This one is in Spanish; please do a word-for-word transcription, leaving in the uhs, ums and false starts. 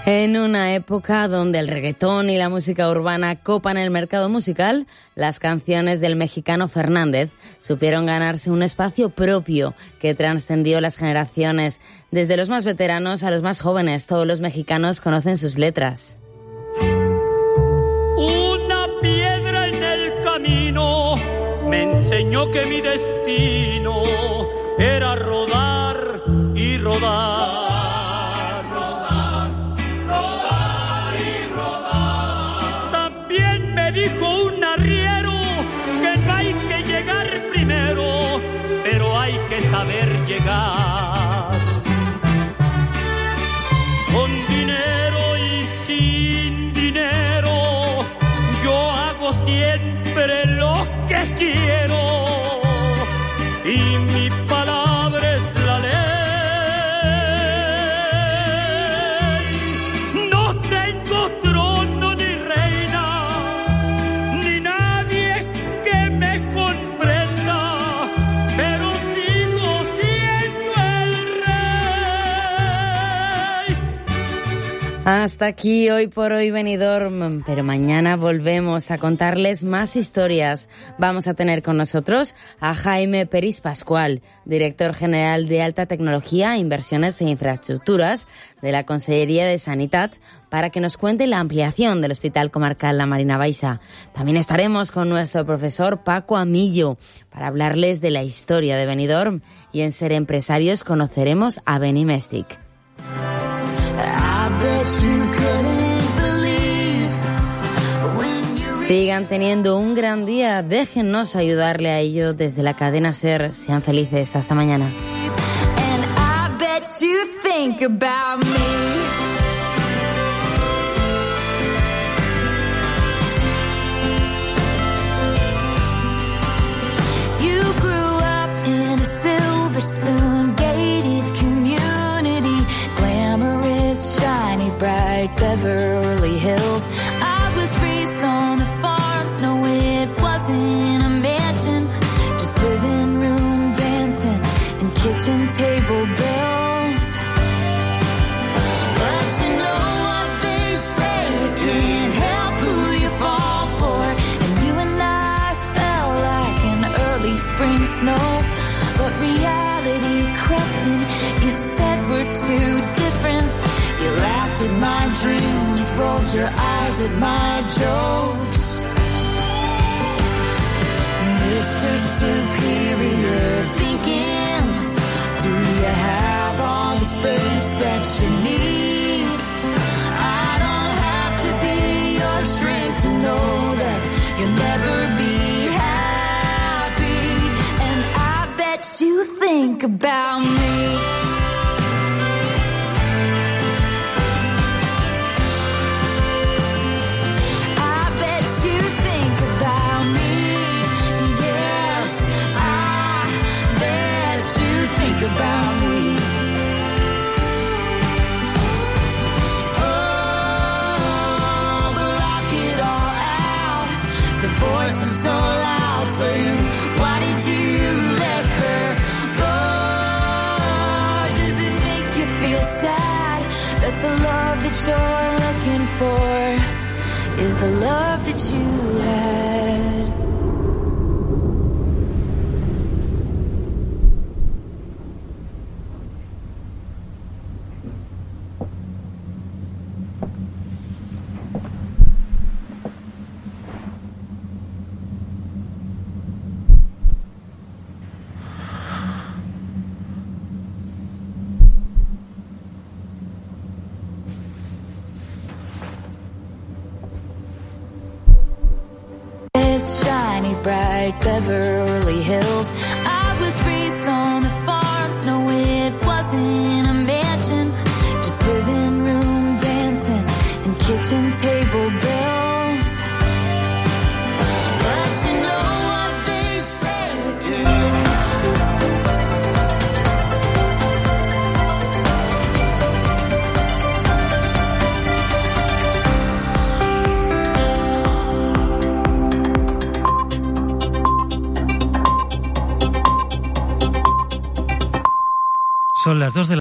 En una época donde el reggaetón y la música urbana copan el mercado musical, las canciones del mexicano Fernández supieron ganarse un espacio propio que trascendió las generaciones. Desde los más veteranos a los más jóvenes, todos los mexicanos conocen sus letras. Una piedra en el camino me enseñó que mi destino era rodar y rodar. Dijo un arriero que no hay que llegar primero, pero hay que saber llegar. Con dinero y sin dinero, yo hago siempre lo que quiero. Y mi palabra es la ley. No tengo trono ni reina, ni nadie que me comprenda, pero sigo siendo el rey. Hasta aquí hoy por hoy Benidorm, pero mañana volvemos a contarles más historias. Vamos a tener con nosotros a Jaime Peris Pascual, director general de Alta Tecnología, Inversiones e Infraestructuras de la Consellería de Sanitat, para que nos cuente la ampliación del Hospital Comarcal La Marina Baixa. También estaremos con nuestro profesor Paco Amillo para hablarles de la historia de Benidorm, y en Ser Empresarios conoceremos a Benimestic. Sigan teniendo un gran día, déjennos ayudarle a ello desde la cadena SER. Sean felices, hasta mañana. Spoon gated community, glamorous, shiny, bright Beverly Hills. I was raised on a farm, no it wasn't a mansion, just living room dancing and kitchen table bells. But you know what they say, you can't help who you fall for, and you and I fell like an early spring snow. But reality crept in, you said we're too different. You laughed at my dreams, rolled your eyes at my jokes. Mister Superior thinking, do you have all the space that you need? I don't have to be your shrink to know that you'll never be happy. And I bet you think about me. I bet you think about me. Yes, I bet you think about me. Oh, but lock it all out. The voice is so loud saying, why did you let her go? Does it make you feel sad that the love that you're looking for is the love that you had? Shiny, bright Beverly Hills. I was raised on a farm, no it wasn't a mansion, just living room dancing and kitchen table bells.